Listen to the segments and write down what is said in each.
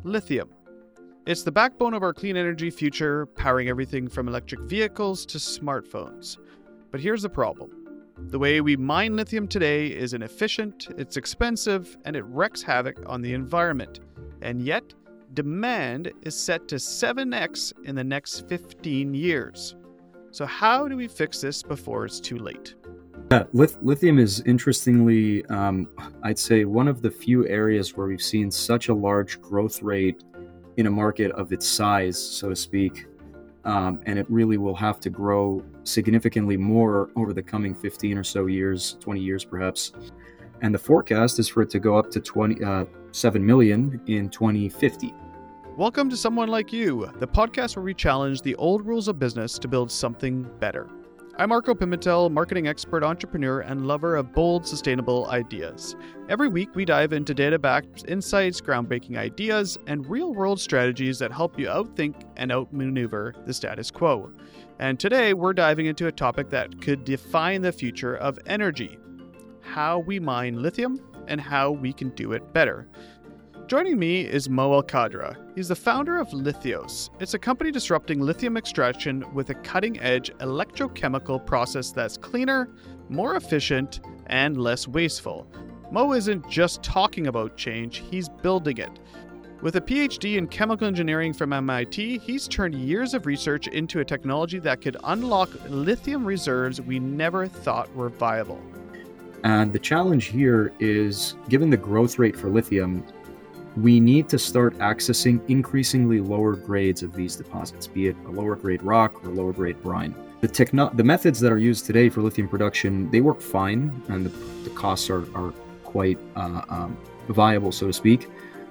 lithium. It's the backbone of our clean energy future, powering everything from electric vehicles to smartphones. But here's the problem. The way we mine lithium today is inefficient, it's expensive, and it wreaks havoc on the environment. And yet, demand is set to 7x in the next 15 years. So how do we fix this before it's too late? Lithium is interestingly, I'd say, one of the few areas where we've seen such a large growth rate in a market of its size, so to speak. And it really will have to grow significantly more over the coming 15 or so years, 20 years perhaps. And the forecast is for it to go up to 7 million in 2050. Welcome to Someone Like You, the podcast where we challenge the old rules of business to build something better. I'm Marco Pimentel, marketing expert, entrepreneur, and lover of bold, sustainable ideas. Every week, we dive into data-backed insights, groundbreaking ideas, and real-world strategies that help you outthink and outmaneuver the status quo. And today, we're diving into a topic that could define the future of energy: how we mine lithium and how we can do it better. Joining me is Mo El-Kadra. He's the founder of Lithios. It's a company disrupting lithium extraction with a cutting-edge electrochemical process that's cleaner, more efficient, and less wasteful. Mo isn't just talking about change, he's building it. With a PhD in chemical engineering from MIT, he's turned years of research into a technology that could unlock lithium reserves we never thought were viable. And the challenge here is, given the growth rate for lithium, we need to start accessing increasingly lower grades of these deposits, be it a lower grade rock or lower grade brine. The methods that are used today for lithium production, they work fine, and the costs are quite viable, so to speak,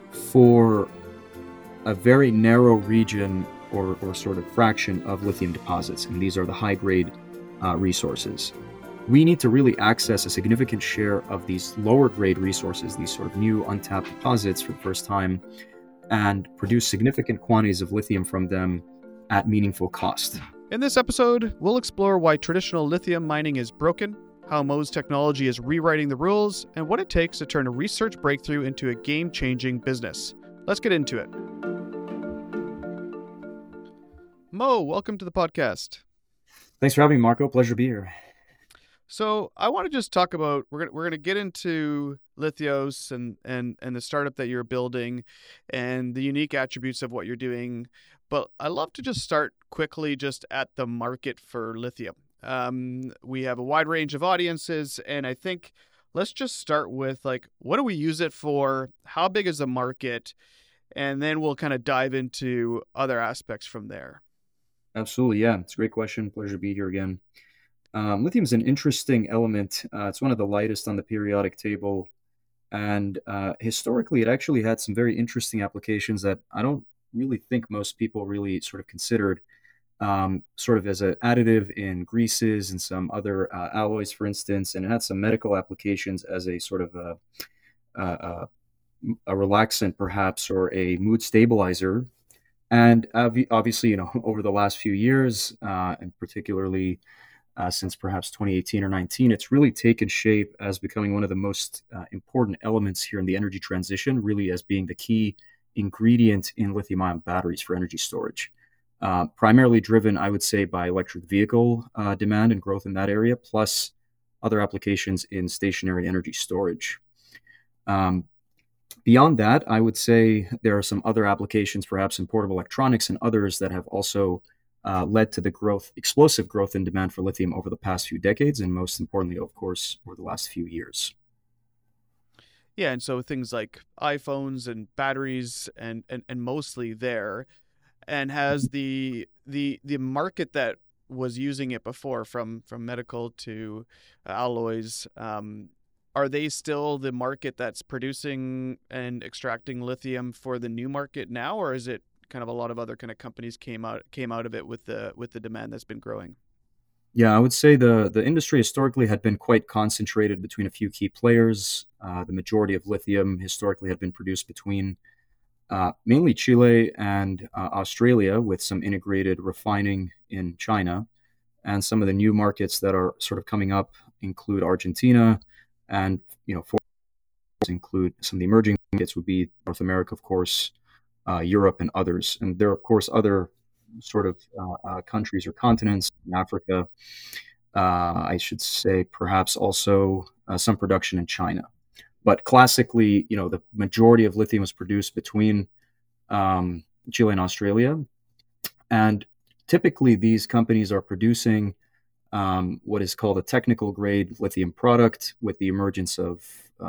for a very narrow region or sort of fraction of lithium deposits, and these are the high grade resources. We need to really access a significant share of these lower grade resources, these sort of new untapped deposits for the first time, and produce significant quantities of lithium from them at meaningful cost. In this episode, we'll explore why traditional lithium mining is broken, how Mo's technology is rewriting the rules, and what it takes to turn a research breakthrough into a game-changing business. Let's get into it. Mo, welcome to the podcast. Thanks for having me, Marco. Pleasure to be here. So I want to just talk about, we're gonna get into Lithios and the startup that you're building and the unique attributes of what you're doing. But I love to just start quickly just at the market for lithium. We have a wide range of audiences, and I think let's just start with, like, what do we use it for? How big is the market? And then we'll kind of dive into other aspects from there. Absolutely, yeah. It's a great question. Pleasure to be here again. Lithium is an interesting element. It's one of the lightest on the periodic table. And historically, it actually had some very interesting applications that I don't really think most people really sort of considered, sort of as an additive in greases and some other alloys, for instance. And it had some medical applications as a sort of a relaxant, perhaps, or a mood stabilizer. And obviously, over the last few years, and particularly since perhaps 2018 or 19, it's really taken shape as becoming one of the most important elements here in the energy transition, really as being the key ingredient in lithium-ion batteries for energy storage. Primarily driven, I would say, by electric vehicle demand and growth in that area, plus other applications in stationary energy storage. Beyond that, I would say there are some other applications, perhaps in portable electronics and others, that have also led to the explosive growth in demand for lithium over the past few decades, and most importantly, of course, over the last few years. Yeah, and so things like iPhones and batteries and mostly there, and has the market that was using it before, from medical to alloys. Are they still the market that's producing and extracting lithium for the new market now, or is it kind of a lot of other kind of companies came out of it with the demand that's been growing? Yeah, I would say the industry historically had been quite concentrated between a few key players. The majority of lithium historically had been produced between mainly Chile and Australia, with some integrated refining in China. And some of the new markets that are sort of coming up include Argentina, and include some of the emerging markets would be North America, of course, Europe, and others. And there are, of course, other sort of countries or continents in Africa. I should say perhaps also some production in China. But classically, the majority of lithium is produced between Chile and Australia. And typically, these companies are producing what is called a technical grade lithium product with the emergence of,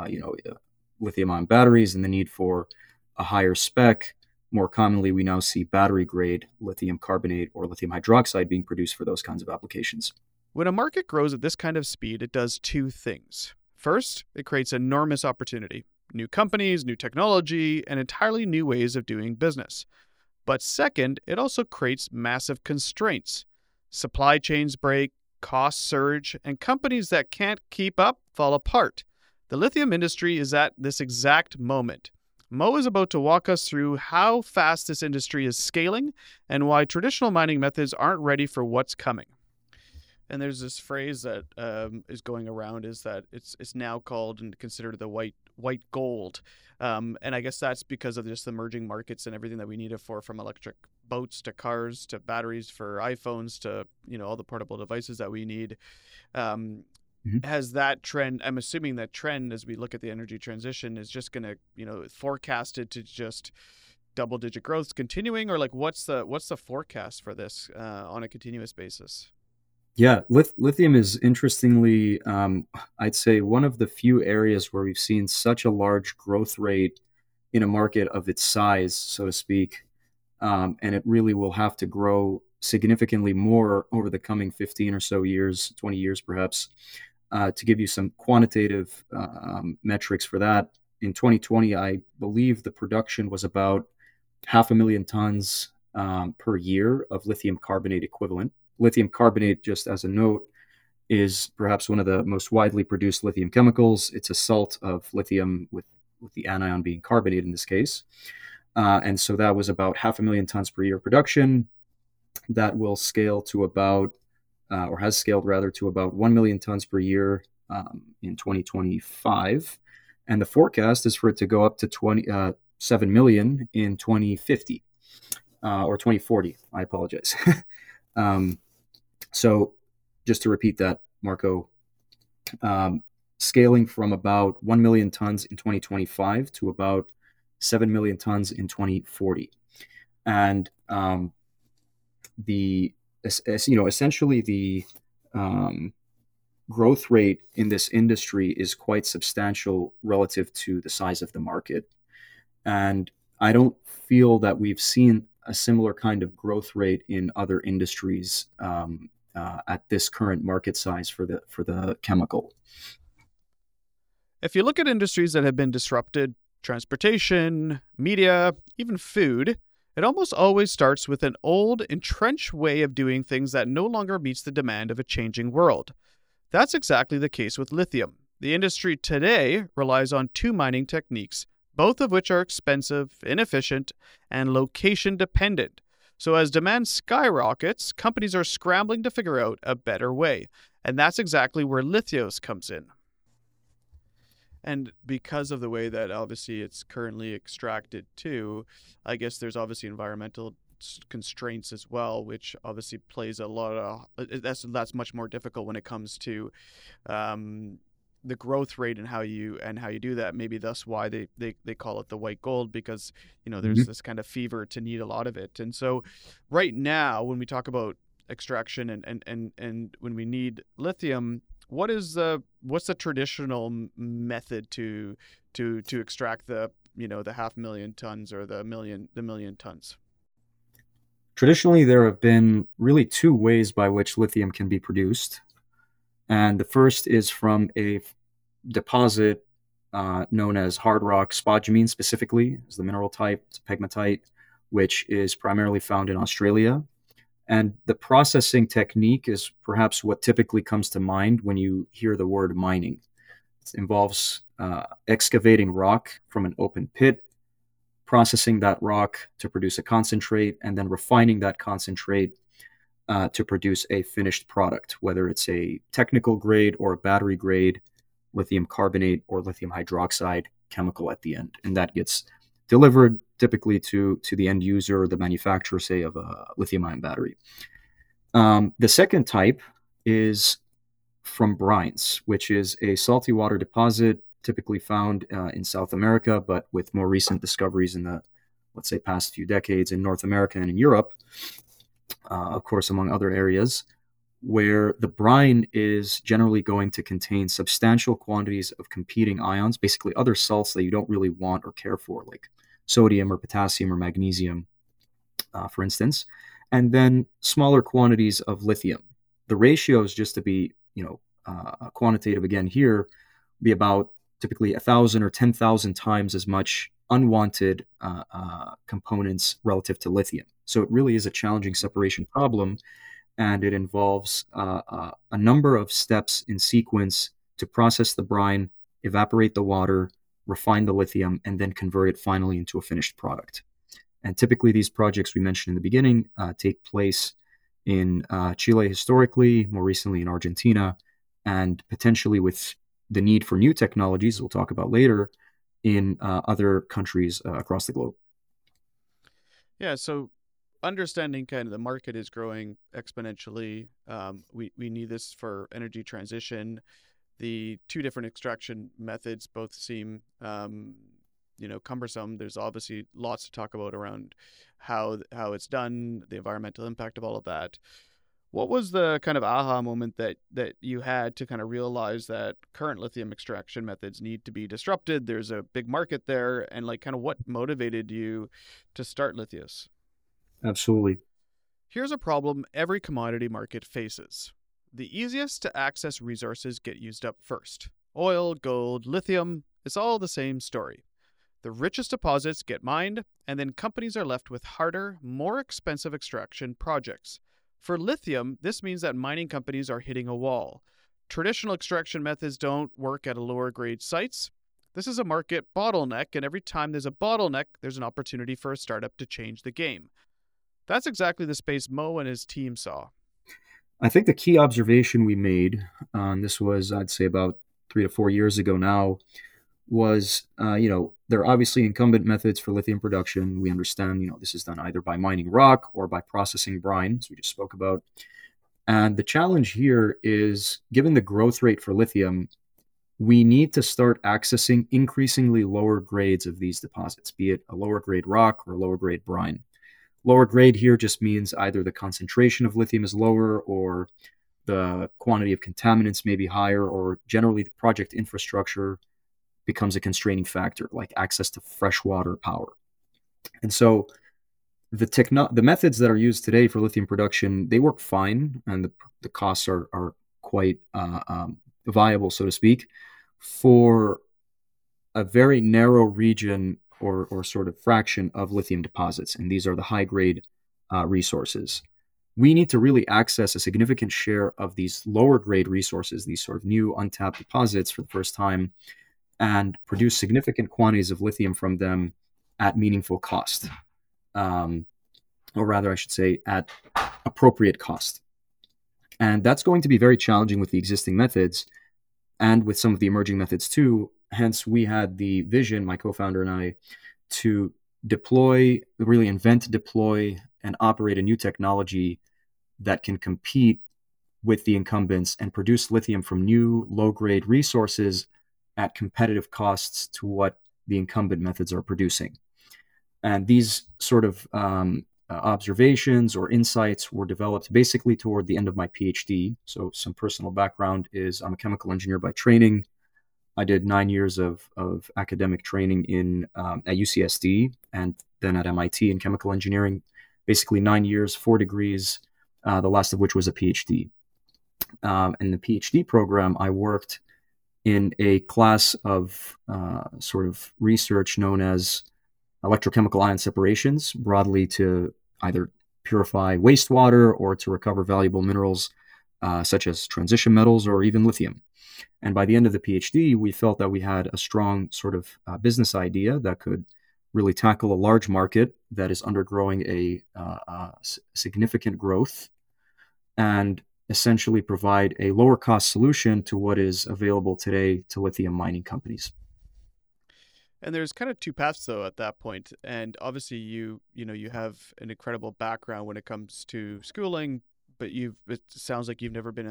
lithium ion batteries and the need for a higher spec. More commonly, we now see battery grade lithium carbonate or lithium hydroxide being produced for those kinds of applications. When a market grows at this kind of speed, it does two things. First, it creates enormous opportunity: new companies, new technology, and entirely new ways of doing business. But second, it also creates massive constraints. Supply chains break, costs surge, and companies that can't keep up fall apart. The lithium industry is at this exact moment. Mo is about to walk us through how fast this industry is scaling and why traditional mining methods aren't ready for what's coming. And there's this phrase that is going around, is that it's now called and considered the white gold, and I guess that's because of just the emerging markets and everything that we need it for, from electric boats to cars to batteries for iPhones to all the portable devices that we need. Um, Mhm. has that trend? I'm assuming that trend, as we look at the energy transition, is just going to forecasted to just double digit growth continuing, or like what's the forecast for this on a continuous basis? Yeah, lithium is interestingly, I'd say, one of the few areas where we've seen such a large growth rate in a market of its size, so to speak. And it really will have to grow significantly more over the coming 15 or so years, 20 years perhaps. To give you some quantitative metrics for that, in 2020, I believe the production was about 500,000 tons per year of lithium carbonate equivalent. Lithium carbonate, just as a note, is perhaps one of the most widely produced lithium chemicals. It's a salt of lithium with the anion being carbonate in this case. And so that was about 500,000 tons per year production. That will scale to about, or has scaled rather, to about 1 million tons per year in 2025. And the forecast is for it to go up to 7 million in 2050 or 2040. I apologize. um, so just to repeat that, Marco, um, scaling from about 1 million tons in 2025 to about 7 million tons in 2040. And essentially the um, growth rate in this industry is quite substantial relative to the size of the market. And I don't feel that we've seen a similar kind of growth rate in other industries at this current market size for the chemical. If you look at industries that have been disrupted, transportation, media, even food, it almost always starts with an old, entrenched way of doing things that no longer meets the demand of a changing world. That's exactly the case with lithium. The industry today relies on two mining techniques, both of which are expensive, inefficient, and location dependent. So, as demand skyrockets, companies are scrambling to figure out a better way. And that's exactly where Lithios comes in. And because of the way that obviously it's currently extracted too, I guess there's obviously environmental constraints as well, which obviously plays a lot of that's much more difficult when it comes to um, the growth rate and how you do that. Maybe that's why they call it the white gold, because there's Mhm. this kind of fever to need a lot of it. And so right now, when we talk about extraction and when we need lithium, what's the traditional method to extract the 500,000 tons or the million tons? Traditionally, there have been really two ways by which lithium can be produced. And the first is from a deposit known as hard rock spodumene, specifically, is the mineral type. It's pegmatite, which is primarily found in Australia. And the processing technique is perhaps what typically comes to mind when you hear the word mining. It involves excavating rock from an open pit, processing that rock to produce a concentrate, and then refining that concentrate to produce a finished product, whether it's a technical grade or a battery grade lithium carbonate or lithium hydroxide chemical at the end. And that gets delivered typically to the end user, the manufacturer, say, of a lithium-ion battery. The second type is from brines, which is a salty water deposit typically found in South America, but with more recent discoveries in the, let's say, past few decades in North America and in Europe, of course, among other areas, where the brine is generally going to contain substantial quantities of competing ions, basically other salts that you don't really want or care for, like sodium or potassium or magnesium, for instance, and then smaller quantities of lithium. The ratios, just to be, quantitative again here, be about typically 1,000 or 10,000 times as much unwanted components relative to lithium. So it really is a challenging separation problem, and it involves a number of steps in sequence to process the brine, evaporate the water, refine the lithium, and then convert it finally into a finished product. And typically, these projects we mentioned in the beginning take place in Chile historically, more recently in Argentina, and potentially with the need for new technologies we'll talk about later in other countries across the globe. Yeah, so understanding kind of the market is growing exponentially. We need this for energy transition. The two different extraction methods both seem, cumbersome. There's obviously lots to talk about around how it's done, the environmental impact of all of that. What was the kind of aha moment that you had to kind of realize that current lithium extraction methods need to be disrupted? There's a big market there, and like kind of what motivated you to start Lithios? Absolutely. Here's a problem every commodity market faces. The easiest to access resources get used up first. Oil, gold, lithium, it's all the same story. The richest deposits get mined, and then companies are left with harder, more expensive extraction projects. For lithium, this means that mining companies are hitting a wall. Traditional extraction methods don't work at lower grade sites. This is a market bottleneck, and every time there's a bottleneck, there's an opportunity for a startup to change the game. That's exactly the space Mo and his team saw. I think the key observation we made, and this was, I'd say, about 3 to 4 years ago now, was, there are obviously incumbent methods for lithium production. We understand, this is done either by mining rock or by processing brine, as we just spoke about. And the challenge here is, given the growth rate for lithium, we need to start accessing increasingly lower grades of these deposits, be it a lower grade rock or a lower grade brine. Lower grade here just means either the concentration of lithium is lower, or the quantity of contaminants may be higher, or generally the project infrastructure becomes a constraining factor, like access to freshwater power. And so the methods that are used today for lithium production, they work fine, and the costs are quite viable, so to speak, for a very narrow region or sort of fraction of lithium deposits, and these are the high grade resources. We need to really access a significant share of these lower grade resources, these sort of new untapped deposits, for the first time, and produce significant quantities of lithium from them at meaningful cost, or rather, I should say, at appropriate cost. And that's going to be very challenging with the existing methods and with some of the emerging methods too. Hence, we had the vision, my co-founder and I, to really invent, deploy, and operate a new technology that can compete with the incumbents and produce lithium from new low-grade resources at competitive costs to what the incumbent methods are producing. And these sort of observations or insights were developed basically toward the end of my PhD. So some personal background is, I'm a chemical engineer by training. I did 9 years of academic training at UCSD and then at MIT in chemical engineering, basically 9 years, 4 degrees, the last of which was a PhD. In the PhD program, I worked in a class of sort of research known as electrochemical ion separations, broadly to either purify wastewater or to recover valuable minerals such as transition metals or even lithium. And by the end of the PhD, we felt that we had a strong sort of business idea that could really tackle a large market that is undergoing a significant growth, and essentially provide a lower cost solution to what is available today to lithium mining companies. And there's kind of two paths though at that point. And obviously you have an incredible background when it comes to schooling, but it sounds like you've never been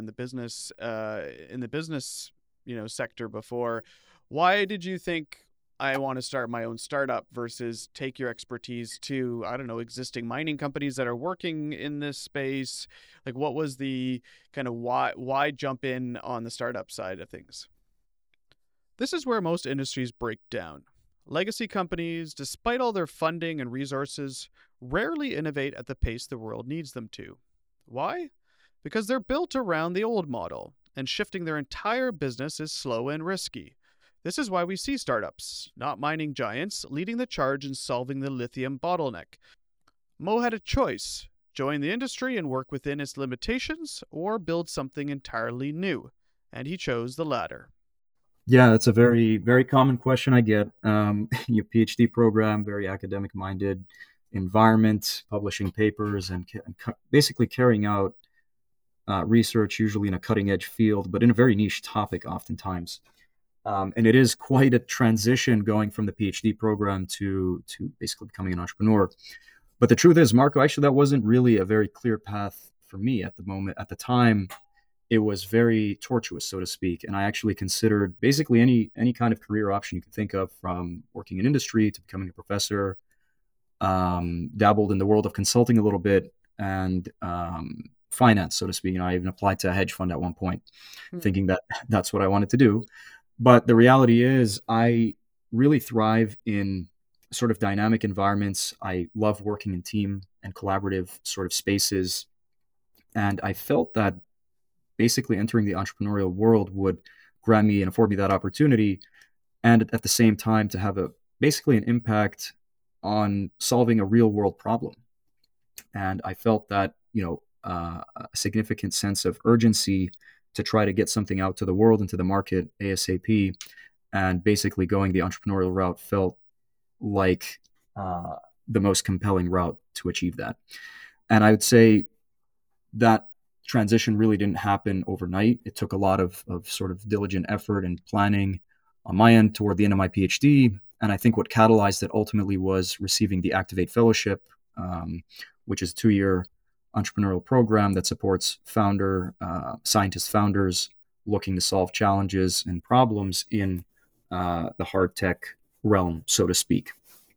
in the business, sector before. Why did you think I want to start my own startup versus take your expertise to, I don't know, existing mining companies that are working in this space? Like what was the kind of why jump in on the startup side of things? This is where most industries break down. Legacy companies, despite all their funding and resources, rarely innovate at the pace the world needs them to. Why? Because they're built around the old model, and shifting their entire business is slow and risky. This is why we see startups, not mining giants, leading the charge in solving the lithium bottleneck. Mo had a choice: join the industry and work within its limitations, or build something entirely new. And he chose the latter. Yeah, that's a very, very common question I get. Your PhD program, very academic minded environment, publishing papers and basically carrying out research, usually in a cutting edge field, but in a very niche topic, oftentimes. And it is quite a transition going from the PhD program to basically becoming an entrepreneur. But the truth is, Marco, actually, that wasn't really a very clear path for me at the moment. At the time, it was very tortuous, so to speak. And I actually considered basically any kind of career option you could think of, from working in industry to becoming a professor. Dabbled in the world of consulting a little bit, and finance, so to speak. I even applied to a hedge fund at one point, Hmm. thinking that that's what I wanted to do. But the reality is, I really thrive in sort of dynamic environments. I love working in team and collaborative sort of spaces. And I felt that basically entering the entrepreneurial world would grant me and afford me that opportunity, and at the same time to have a basically an impact on solving a real world problem. And I felt that a significant sense of urgency to try to get something out to the world and to the market ASAP, and basically going the entrepreneurial route felt like uh, the most compelling route to achieve that. And I would say that transition really didn't happen overnight. It took a lot of sort of diligent effort and planning on my end toward the end of my PhD. And I think what catalyzed it ultimately was receiving the Activate Fellowship, um, which is a 2 year entrepreneurial program that supports scientist founders looking to solve challenges and problems in the hard tech realm, so to speak.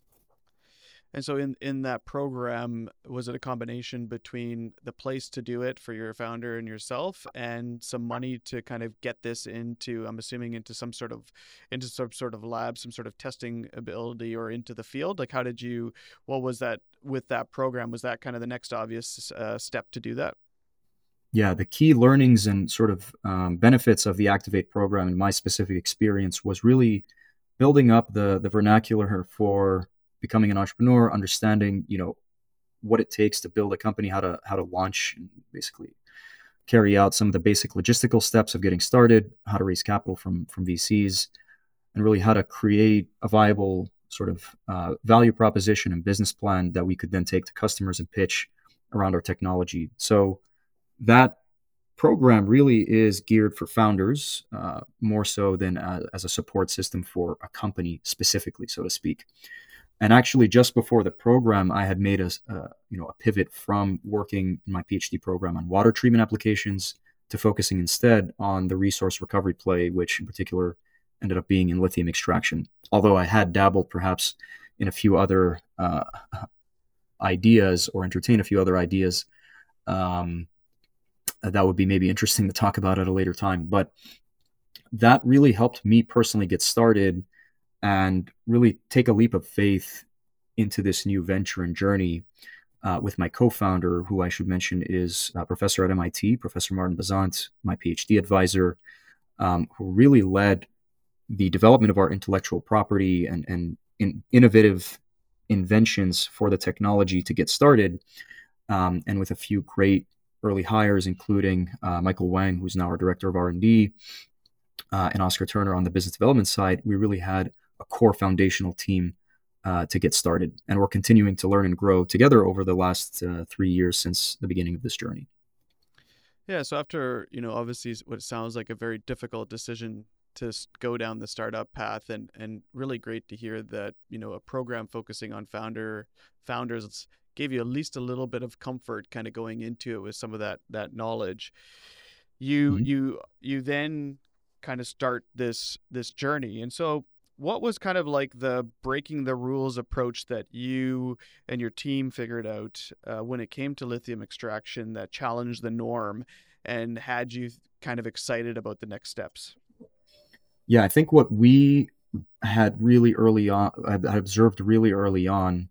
And so in that program, was it a combination between the place to do it for your founder and yourself, and some money to kind of get this into, I'm assuming, into some sort of lab, some sort of testing ability, or into the field? Like, what was that with that program? Was that kind of the next obvious step to do that? Yeah, the key learnings and sort of benefits of the Activate program in my specific experience was really building up the vernacular for becoming an entrepreneur, understanding what it takes to build a company, how to launch and basically carry out some of the basic logistical steps of getting started, how to raise capital from VCs, and really how to create a viable sort of value proposition and business plan that we could then take to customers and pitch around our technology. So that program really is geared for founders, more so than as a support system for a company specifically, so to speak. And actually, just before the program, I had made a pivot from working in my PhD program on water treatment applications to focusing instead on the resource recovery play, which in particular ended up being in lithium extraction. Although I had dabbled perhaps in a few other ideas, or entertained a few other ideas, um, that would be maybe interesting to talk about at a later time. But that really helped me personally get started and really take a leap of faith into this new venture and journey with my co-founder, who I should mention is a professor at MIT, Professor Martin Bazant, my PhD advisor, who really led the development of our intellectual property and innovative inventions for the technology to get started. And with a few great early hires, including Michael Wang, who's now our director of R&D, and Oscar Turner on the business development side, we really had a core foundational team to get started. And we're continuing to learn and grow together over the last 3 years since the beginning of this journey. Yeah, so after, obviously what sounds like a very difficult decision go down the startup path, and really great to hear that a program focusing on founders gave you at least a little bit of comfort kind of going into it with some of that knowledge. you Mhm. you you then kind of start this journey. And so what was kind of like the breaking the rules approach that you and your team figured out when it came to lithium extraction that challenged the norm and had you kind of excited about the next steps? Yeah, I think what we had really early on, had observed really early on,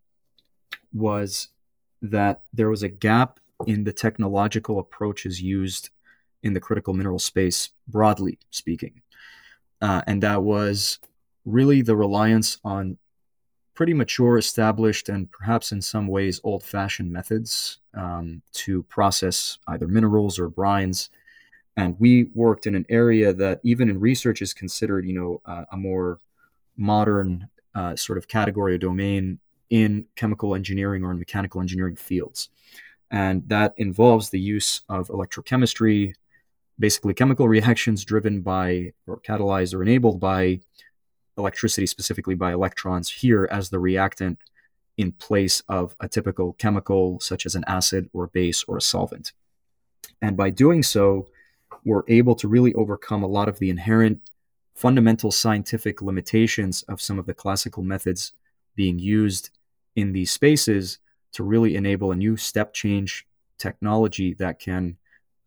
was that there was a gap in the technological approaches used in the critical mineral space, broadly speaking. And that was really the reliance on pretty mature, established, and perhaps in some ways old fashioned methods to process either minerals or brines. And we worked in an area that, even in research, is considered, a more modern sort of category or domain in chemical engineering or in mechanical engineering fields. And that involves the use of electrochemistry, basically chemical reactions driven by or catalyzed or enabled by electricity, specifically by electrons here as the reactant in place of a typical chemical such as an acid or a base or a solvent. And by doing so, we're able to really overcome a lot of the inherent fundamental scientific limitations of some of the classical methods being used in these spaces to really enable a new step change technology that can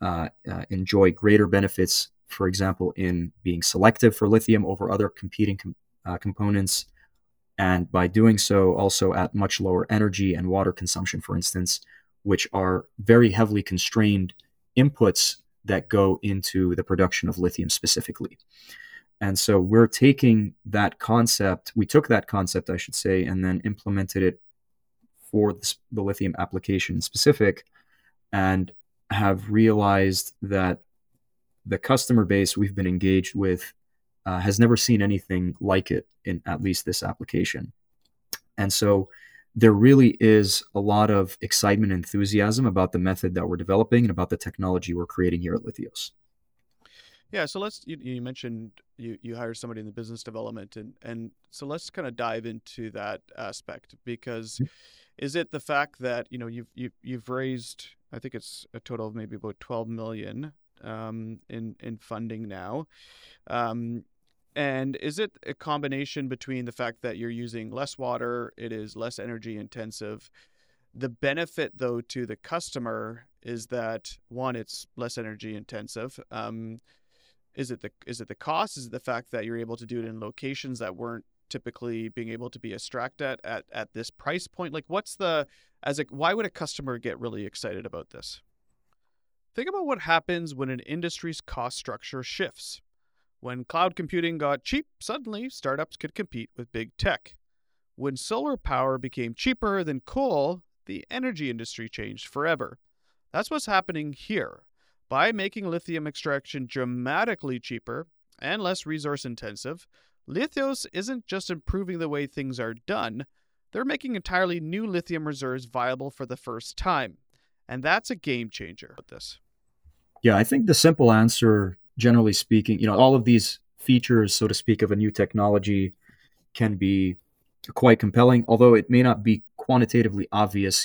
enjoy greater benefits, for example, in being selective for lithium over other competing components. And by doing so, also at much lower energy and water consumption, for instance, which are very heavily constrained inputs that go into the production of lithium specifically. And so we're taking that concept, we took that concept, I should say, and then implemented it for the lithium application specific, and have realized that the customer base we've been engaged with has never seen anything like it in at least this application. And so there really is a lot of excitement and enthusiasm about the method that we're developing and about the technology we're creating here at Lithios. Yeah, so you mentioned you hire somebody in the business development, and so let's kind of dive into that aspect. Because is it the fact that you've raised, I think it's a total of maybe about 12 million in funding now, um, and is it a combination between the fact that you're using less water, it is less energy intensive? The benefit, though, to the customer is that, one, it's less energy intensive. Is it the cost? Is it the fact that you're able to do it in locations that weren't typically being able to be extracted at this price point? Like, why would a customer get really excited about this? Think about what happens when an industry's cost structure shifts. When cloud computing got cheap, suddenly startups could compete with big tech. When solar power became cheaper than coal, the energy industry changed forever. That's what's happening here. By making lithium extraction dramatically cheaper and less resource intensive, Lithios isn't just improving the way things are done, they're making entirely new lithium reserves viable for the first time. And that's a game changer with this. Yeah, I think the simple answer, generally speaking, all of these features, so to speak, of a new technology can be quite compelling, although it may not be quantitatively obvious,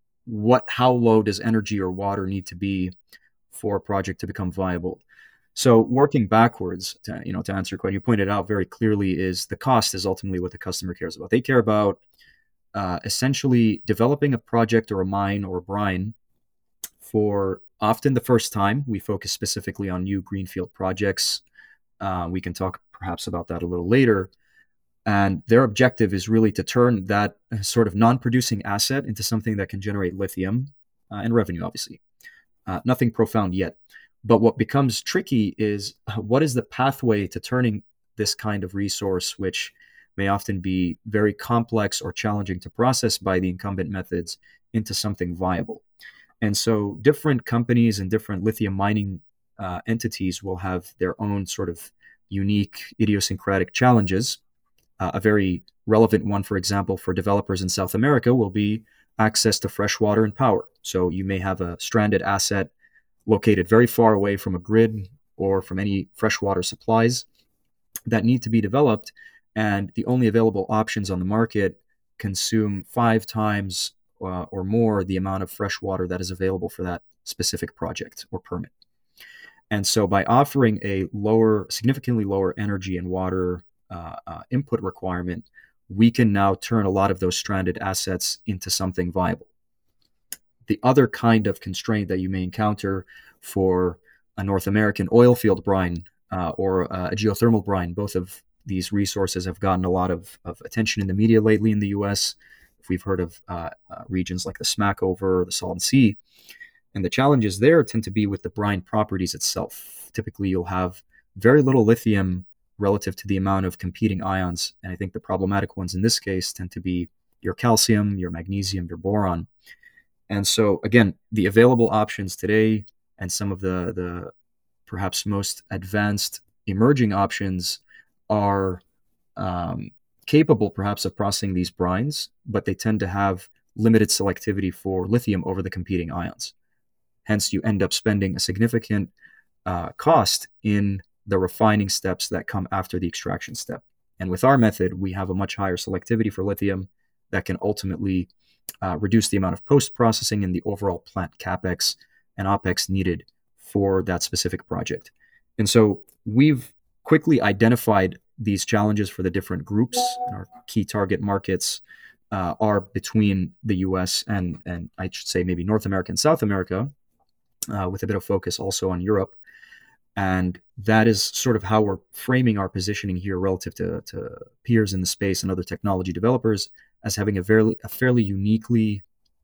how low does energy or water need to be for a project to become viable. So working backwards, to answer your question, you pointed out very clearly, is the cost is ultimately what the customer cares about. They care about essentially developing a project or a mine or a brine for often the first time. We focus specifically on new greenfield projects. We can talk perhaps about that a little later. And their objective is really to turn that sort of non-producing asset into something that can generate lithium and revenue, obviously. Nothing profound yet. But what becomes tricky is what is the pathway to turning this kind of resource, which may often be very complex or challenging to process by the incumbent methods, into something viable. And so different companies and different lithium mining entities will have their own sort of unique idiosyncratic challenges. A very relevant one, for example, for developers in South America will be access to fresh water and power. So you may have a stranded asset located very far away from a grid or from any freshwater supplies. that need to be developed, and the only available options on the market consume 5 times or more the amount of fresh water that is available for that specific project or permit. And so, by offering a significantly lower energy and water input requirement, we can now turn a lot of those stranded assets into something viable. The other kind of constraint that you may encounter for a North American oil field brine or a geothermal brine, both of these resources have gotten a lot of attention in the media lately in the US. We've heard of regions like the Smackover, the Salton Sea. And the challenges there tend to be with the brine properties itself. Typically, you'll have very little lithium relative to the amount of competing ions. And I think the problematic ones in this case tend to be your calcium, your magnesium, your boron. And so, again, the available options today and some of the perhaps most advanced emerging options are capable perhaps of processing these brines, but they tend to have limited selectivity for lithium over the competing ions. Hence, you end up spending a significant cost in the refining steps that come after the extraction step. And with our method, we have a much higher selectivity for lithium that can ultimately reduce the amount of post-processing and the overall plant capex and opex needed for that specific project. And so we've quickly identified these challenges for the different groups. Our key target markets are between the US and I should say maybe North America and South America, with a bit of focus also on Europe. And that is sort of how we're framing our positioning here relative to peers in the space and other technology developers as having a very uniquely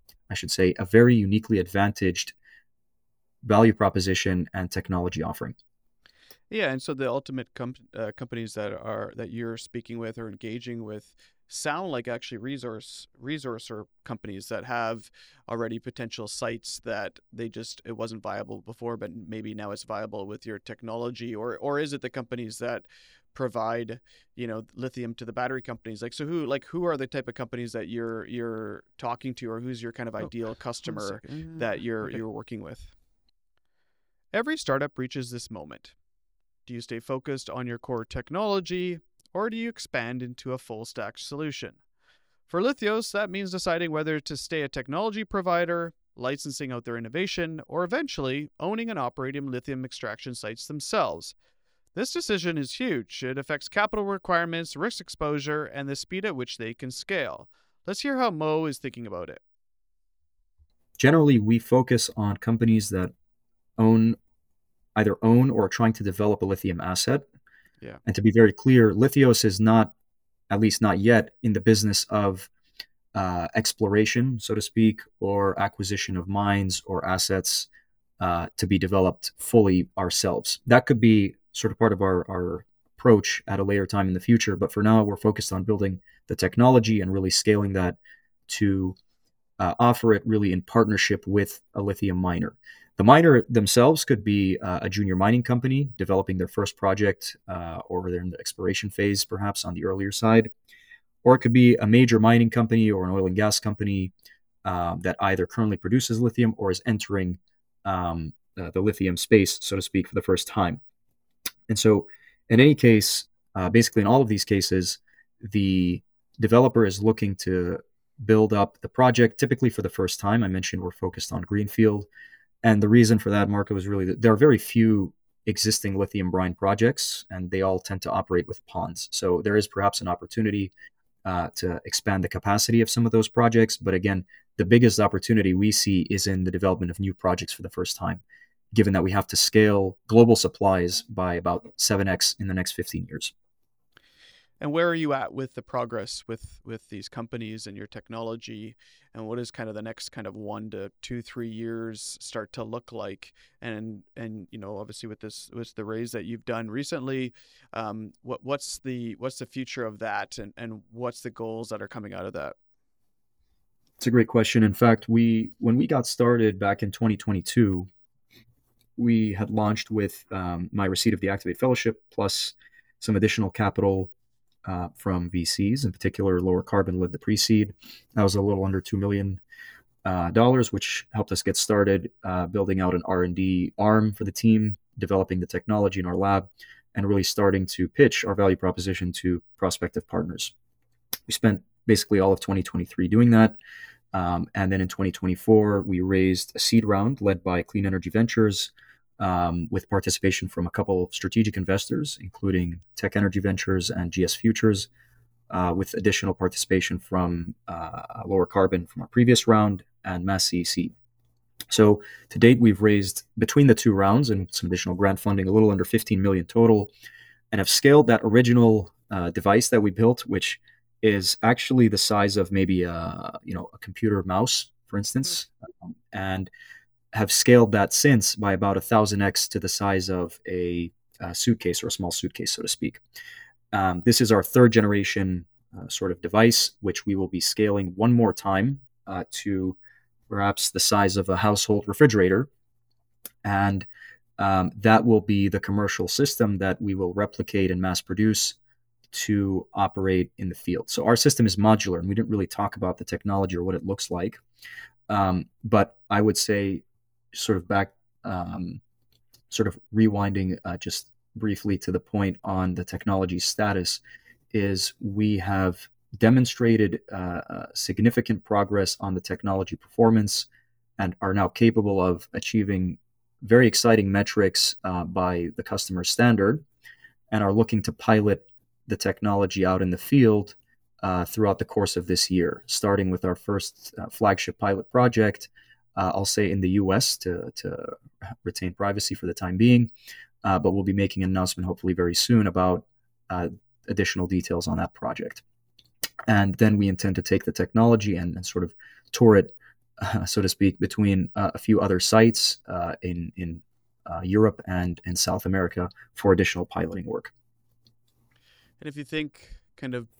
advantaged value proposition and technology offering. Yeah, and so the ultimate companies that you're speaking with or engaging with sound like actually resourcer companies that have already potential sites that it wasn't viable before, but maybe now it's viable with your technology, or is it the companies that provide lithium to the battery companies? Like, so who are the type of companies that you're talking to, or who's your kind of ideal customer that you're working with? Every startup reaches this moment. Do you stay focused on your core technology, or do you expand into a full stack solution? For Lithios, that means deciding whether to stay a technology provider, licensing out their innovation, or eventually owning and operating lithium extraction sites themselves. This decision is huge. It affects capital requirements, risk exposure, and the speed at which they can scale. Let's hear how Mo is thinking about it. Generally, we focus on companies that either own or are trying to develop a lithium asset. Yeah. And to be very clear, Lithios is not, at least not yet, in the business of exploration, so to speak, or acquisition of mines or assets to be developed fully ourselves. That could be sort of part of our approach at a later time in the future. But for now, we're focused on building the technology and really scaling that to offer it really in partnership with a lithium miner. The miner themselves could be a junior mining company developing their first project, or they're in the exploration phase, perhaps on the earlier side. Or it could be a major mining company or an oil and gas company that either currently produces lithium or is entering the lithium space, so to speak, for the first time. And so, in any case, basically in all of these cases, the developer is looking to build up the project, typically for the first time. I mentioned we're focused on greenfield. And the reason for that, Marco, is really that there are very few existing lithium brine projects, and they all tend to operate with ponds. So there is perhaps an opportunity to expand the capacity of some of those projects. But again, the biggest opportunity we see is in the development of new projects for the first time, given that we have to scale global supplies by about 7x in the next 15 years. And where are you at with the progress with these companies and your technology, and what is kind of the next kind of 1 to 2, 3 years start to look like? And obviously with the raise that you've done recently, what's the future of that, and what's the goals that are coming out of that? It's a great question. In fact, when we got started back in 2022, we had launched with my receipt of the Activate Fellowship plus some additional capital from VCs, in particular Lower Carbon led the pre-seed. That was a little under $2 million, which helped us get started building out an R&D arm for the team, developing the technology in our lab. and really starting to pitch our value proposition to prospective partners. We spent basically all of 2023 doing that. And then in 2024, we raised a seed round led by Clean Energy Ventures, with participation from a couple of strategic investors, including Tech Energy Ventures and GS Futures, with additional participation from Lower Carbon from our previous round and Mass CEC. So to date, we've raised between the two rounds and some additional grant funding, a little under 15 million total, and have scaled that original device that we built, which is actually the size of maybe a computer mouse, for instance, and have scaled that since by about 1,000x to the size of a suitcase, or a small suitcase, so to speak. This is our third generation sort of device, which we will be scaling one more time to perhaps the size of a household refrigerator. And that will be the commercial system that we will replicate and mass produce to operate in the field. So our system is modular, and we didn't really talk about the technology or what it looks like. But I would say, sort of back, sort of rewinding just briefly to the point on the technology status, is we have demonstrated significant progress on the technology performance and are now capable of achieving very exciting metrics by the customer standard, and are looking to pilot the technology out in the field throughout the course of this year, starting with our first flagship pilot project, I'll say in the US to retain privacy for the time being, but we'll be making an announcement hopefully very soon about additional details on that project. And then we intend to take the technology and sort of tour it, so to speak, between a few other sites in Europe and in South America for additional piloting work. And if you think kind of,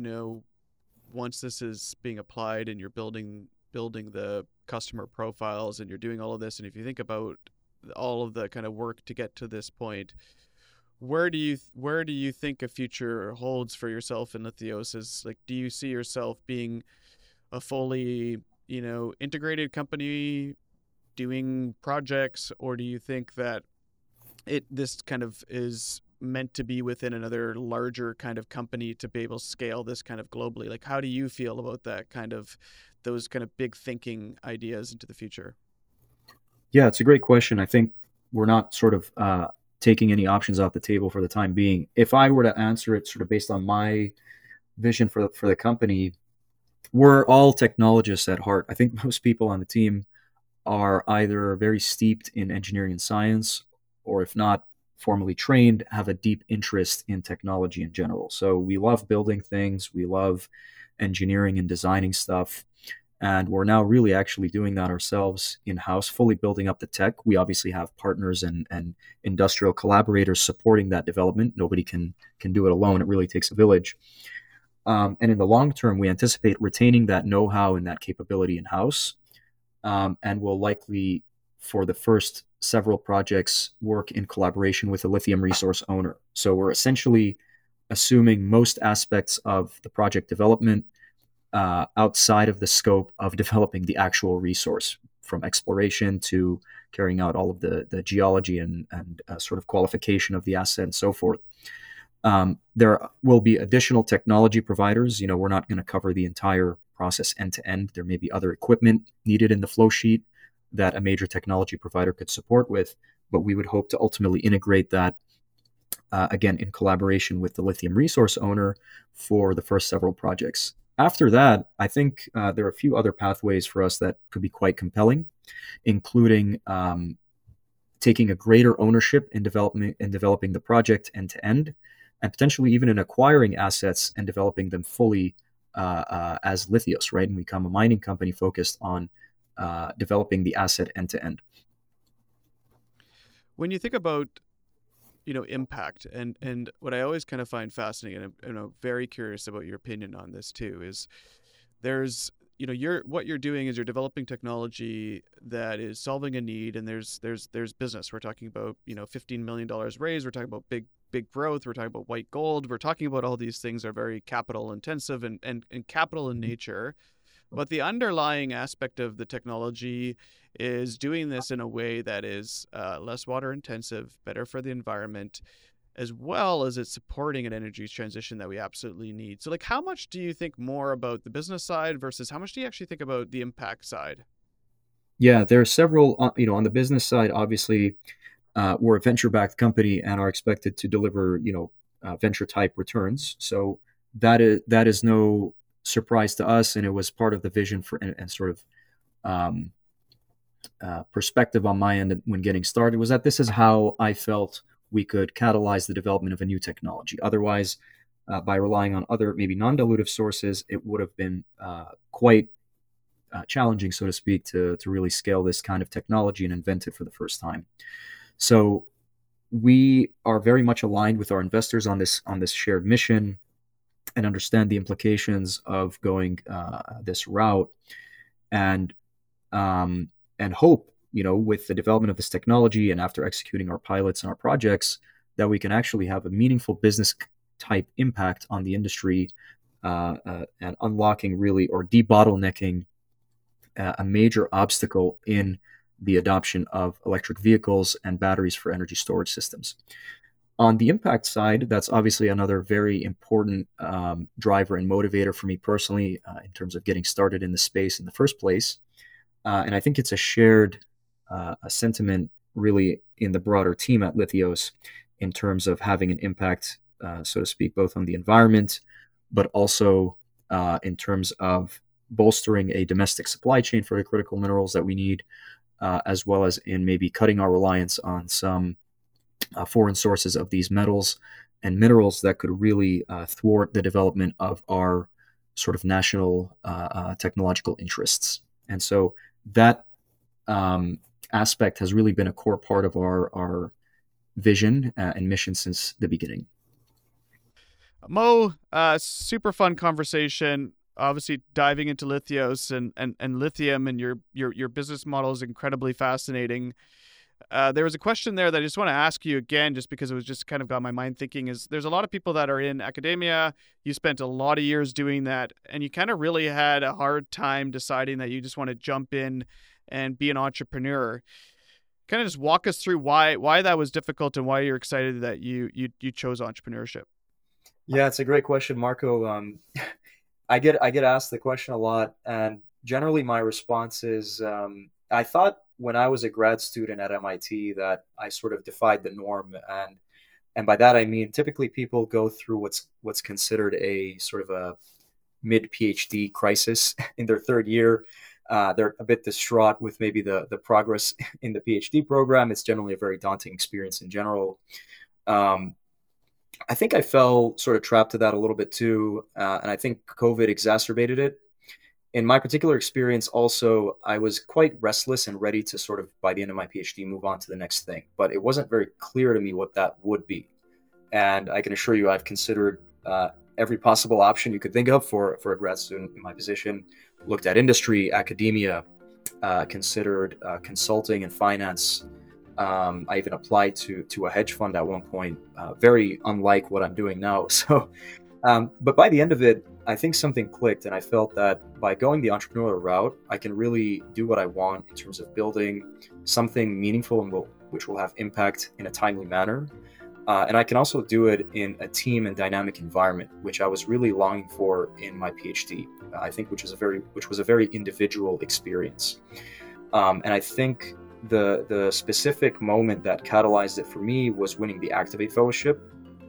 once this is being applied and you're building the customer profiles and you're doing all of this, and if you think about all of the kind of work to get to this point, where do you think a future holds for yourself in Lithios? Like, do you see yourself being a fully, integrated company doing projects, or do you think that this kind of is meant to be within another larger kind of company to be able to scale this kind of globally? Like, how do you feel about those kind of big thinking ideas into the future? Yeah, it's a great question. I think we're not sort of taking any options off the table for the time being. If I were to answer it sort of based on my vision for the company, we're all technologists at heart. I think most people on the team are either very steeped in engineering and science, or if not formally trained, have a deep interest in technology in general. So we love building things, we love engineering and designing stuff. And we're now really actually doing that ourselves in-house, fully building up the tech. We obviously have partners and industrial collaborators supporting that development. Nobody can do it alone. It really takes a village. And in the long term, we anticipate retaining that know-how and that capability in-house, and will likely, for the first several projects, work in collaboration with a lithium resource owner. So we're essentially assuming most aspects of the project development outside of the scope of developing the actual resource, from exploration to carrying out all of the geology and sort of qualification of the asset and so forth. There will be additional technology providers. We're not going to cover the entire process end to end. There may be other equipment needed in the flow sheet that a major technology provider could support with, but we would hope to ultimately integrate that, again, in collaboration with the lithium resource owner for the first several projects. After that, I think there are a few other pathways for us that could be quite compelling, including taking a greater ownership in developing the project end to end, and potentially even in acquiring assets and developing them fully as Lithios, right? And become a mining company focused on developing the asset end to end. When you think about impact, and what I always kind of find fascinating, and I'm very curious about your opinion on this too, is there's what you're doing is you're developing technology that is solving a need, and there's business. We're talking about $15 million raised. We're talking about big growth. We're talking about white gold. We're talking about all these things are very capital intensive and capital in nature. But the underlying aspect of the technology is doing this in a way that is less water intensive, better for the environment, as well as it's supporting an energy transition that we absolutely need. So like, how much do you think more about the business side versus how much do you actually think about the impact side? Yeah, there are several, on the business side, obviously, we're a venture-backed company and are expected to deliver, venture-type returns. So that is no surprise to us, and it was part of the vision for and sort of um, perspective on my end when getting started was that this is how I felt we could catalyze the development of a new technology. Otherwise, by relying on other maybe non-dilutive sources, it would have been quite challenging, so to speak, to really scale this kind of technology and invent it for the first time. So we are very much aligned with our investors on this shared mission and understand the implications of going this route, and um, and hope, with the development of this technology and after executing our pilots and our projects, that we can actually have a meaningful business type impact on the industry, and unlocking really or debottlenecking a major obstacle in the adoption of electric vehicles and batteries for energy storage systems. On the impact side, that's obviously another very important driver and motivator for me personally, in terms of getting started in the space in the first place. And I think it's a sentiment really in the broader team at Lithios in terms of having an impact, so to speak, both on the environment, but also in terms of bolstering a domestic supply chain for the critical minerals that we need, as well as in maybe cutting our reliance on some foreign sources of these metals and minerals that could really thwart the development of our sort of national technological interests. And so that aspect has really been a core part of our vision and mission since the beginning. Mo, super fun conversation. Obviously, diving into Lithios and lithium and your business model is incredibly fascinating. There was a question there that I just want to ask you again, just because it was just kind of got my mind thinking. Is there's a lot of people that are in academia. You spent a lot of years doing that, and you kind of really had a hard time deciding that you just want to jump in and be an entrepreneur. Kind of just walk us through why that was difficult and why you're excited that you chose entrepreneurship. Yeah, it's a great question, Marco. I get asked the question a lot, and generally my response is, I thought when I was a grad student at MIT that I sort of defied the norm, and by that I mean typically people go through what's considered a sort of a mid PhD crisis in their third year. They're a bit distraught with maybe the progress in the PhD program. It's generally a very daunting experience in general. Um, I think I fell sort of trapped to that a little bit too, and I think COVID exacerbated it. In my particular experience, also, I was quite restless and ready to sort of, by the end of my PhD, move on to the next thing. But it wasn't very clear to me what that would be. And I can assure you, I've considered every possible option you could think of for a grad student in my position, looked at industry, academia, considered consulting and finance. I even applied to a hedge fund at one point, very unlike what I'm doing now. So, but by the end of it, I think something clicked, and I felt that by going the entrepreneurial route, I can really do what I want in terms of building something meaningful and which will have impact in a timely manner. And I can also do it in a team and dynamic environment, which I was really longing for in my PhD. I think which was a very individual experience. And I think the specific moment that catalyzed it for me was winning the Activate Fellowship,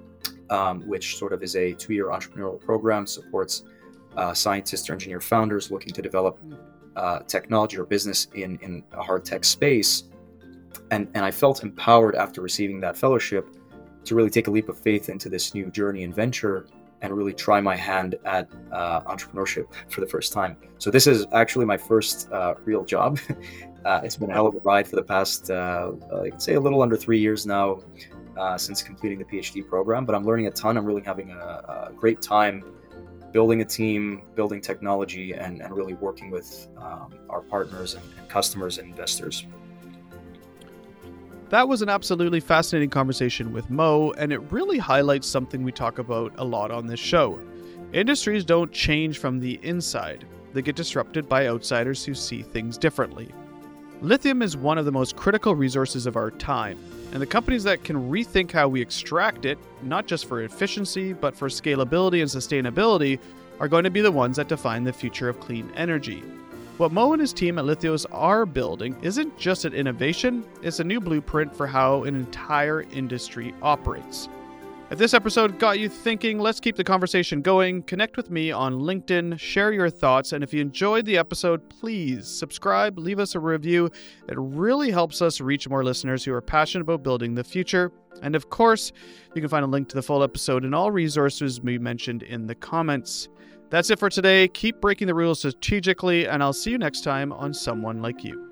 which sort of is a 2-year entrepreneurial program, supports scientists or engineer founders looking to develop technology or business in a hard tech space. And I felt empowered after receiving that fellowship to really take a leap of faith into this new journey and venture and really try my hand at entrepreneurship for the first time. So this is actually my first real job. It's been a hell of a ride for the past, I'd say a little under 3 years now, since completing the PhD program, but I'm learning a ton. I'm really having a great time building a team, building technology, and really working with our partners and customers and investors. That was an absolutely fascinating conversation with Mo, and it really highlights something we talk about a lot on this show. Industries don't change from the inside. They get disrupted by outsiders who see things differently. Lithium is one of the most critical resources of our time, and the companies that can rethink how we extract it, not just for efficiency, but for scalability and sustainability, are going to be the ones that define the future of clean energy. What Mo and his team at Lithios are building isn't just an innovation, it's a new blueprint for how an entire industry operates. If this episode got you thinking, let's keep the conversation going. Connect with me on LinkedIn, share your thoughts, and if you enjoyed the episode, please subscribe, leave us a review. It really helps us reach more listeners who are passionate about building the future. And of course, you can find a link to the full episode and all resources we mentioned in the comments. That's it for today. Keep breaking the rules strategically, and I'll see you next time on Someone Like You.